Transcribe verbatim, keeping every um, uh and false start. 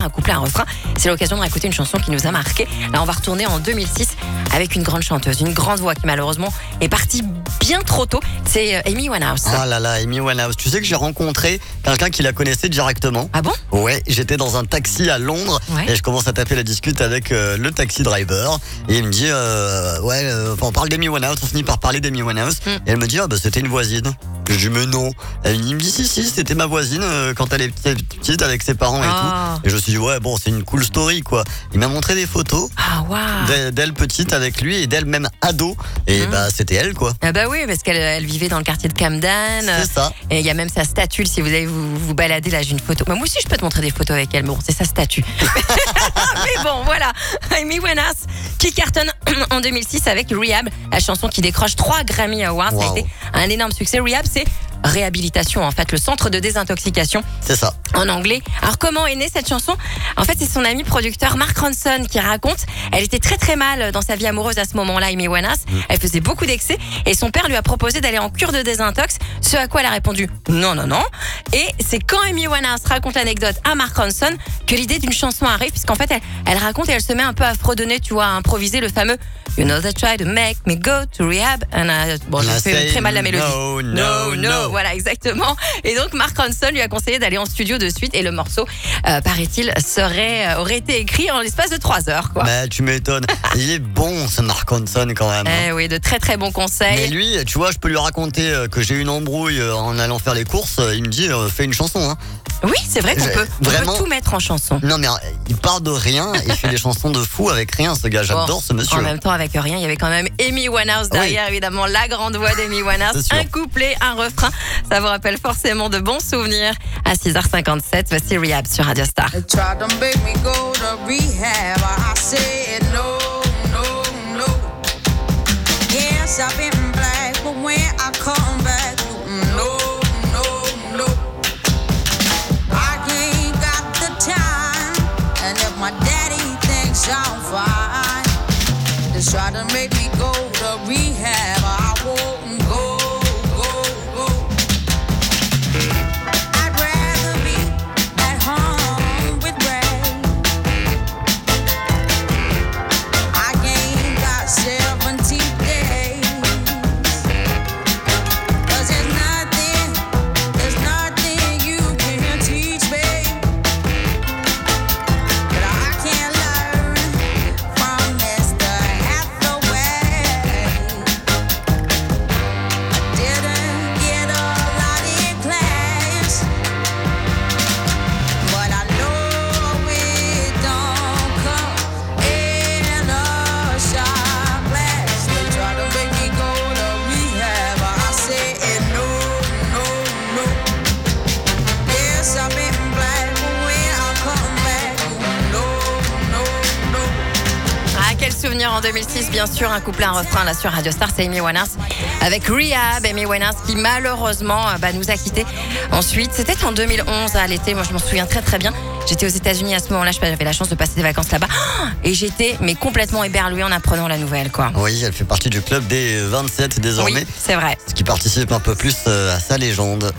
Un couplet, un refrain. C'est l'occasion de réécouter une chanson qui nous a marqué. Là, on va retourner en deux mille six avec une grande chanteuse, une grande voix qui malheureusement est partie bien trop tôt. C'est euh, Amy Winehouse. Ah là là, Amy Winehouse. Tu sais que j'ai rencontré quelqu'un qui la connaissait directement. Ah bon? Ouais, j'étais dans un taxi à Londres Ouais. et je commence à taper la discute avec euh, le taxi driver et il me dit euh, ouais, euh, on parle d'Amy Winehouse, on finit par parler d'Amy Winehouse Mm. et elle me dit ah bah c'était une voisine. Je dis mais non. Elle me dit si si, c'était ma voisine euh, quand elle était petite avec ses parents et Ah. tout. Et je me suis dit ouais bon c'est une cool story quoi. Il m'a montré des photos Ah waouh. d'elle, d'elle petite avec lui et d'elle même ado et Mm. bah c'était elle quoi. Ah bah oui, parce qu'elle elle vivait dans le quartier de Camden. C'est ça. Et il y a même sa statue, si vous allez vous, vous balader, là j'ai une photo. Bah, moi aussi je peux te montrer des photos avec elle, mais bon c'est sa statue. Mais bon voilà, Amy Winehouse qui cartonne en deux mille six avec Rehab, la chanson qui décroche trois Grammy Awards. Ça a Wow. été un énorme succès. Rehab c'est réhabilitation en fait, le centre de désintoxication C'est ça. en anglais. Alors comment est née cette chanson? En fait, c'est son ami producteur Mark Ronson qui raconte. Elle était très très mal dans sa vie amoureuse à ce moment-là, Amy Winehouse. Elle faisait beaucoup d'excès et son père lui a proposé d'aller en cure de désintox. Ce à quoi elle a répondu non non non. Et c'est quand Amy Winehouse raconte l'anecdote à Mark Ronson que l'idée d'une chanson arrive, puisqu'en fait elle, elle raconte et elle se met un peu à fredonner, tu vois, à improviser le fameux You know they try to make me go to rehab. And I- bon, j'ai I fait say très mal la mélodie. no, no, no. Voilà, exactement. Et donc, Mark Ronson lui a conseillé d'aller en studio de suite. Et le morceau, euh, paraît-il, serait, euh, aurait été écrit en l'espace de trois heures, quoi. Bah, tu m'étonnes. Il est bon, ce Mark Ronson, quand même. hein. Eh oui, de très très bons conseils. Mais lui, tu vois, je peux lui raconter euh, que j'ai eu une embrouille euh, en allant faire les courses. euh, Il me dit, euh, fais une chanson. Hein. Oui, c'est vrai qu'on Je- peut, on vraiment- peut tout mettre en chanson. Non, mais euh, il part de rien. Il fait des chansons de fou avec rien, ce gars. J'adore Bon, ce monsieur. En même temps, avec rien, il y avait quand même Amy Winehouse derrière, évidemment, la grande voix d'Amy Winehouse. C'est sûr. Un couplet, un refrain. Ça vous rappelle forcément de bons souvenirs. À six heures cinquante-sept, voici Rehab sur Radio Star. They tried to make me go to rehab. I said no, no, no. Yes, I've been black, but when I come back, no, no, no. I ain't got the time, and if my daddy thinks I'm fine, they try to make me go to rehab. I won't go, go, go. I'd rather be at home with Ray. I ain't got seventy days. 'Cause there's nothing, there's nothing you can teach me that I can't learn from Mister Hathaway. I didn't get a lot in class, but I know it don't come in a shot glass. They try to make me go to rehab. I said no, no, no. Yes, I've been black, but when I come back, no, no, no. Ah, quel souvenir en deux mille six, bien sûr, un couplet, un refrain là sur Radio Star, c'est Amy Winehouse avec Rehab, Amy Winehouse qui malheureusement euh, bah, nous a quittés. Ensuite, c'était en deux mille onze à l'été, moi je m'en souviens très très bien. J'étais aux États-Unis à ce moment-là, j'avais la chance de passer des vacances là-bas et j'étais mais complètement éberluée en apprenant la nouvelle, quoi. Oui, elle fait partie du club des vingt-sept désormais, Oui, c'est vrai. ce qui participe un peu plus euh, à sa légende.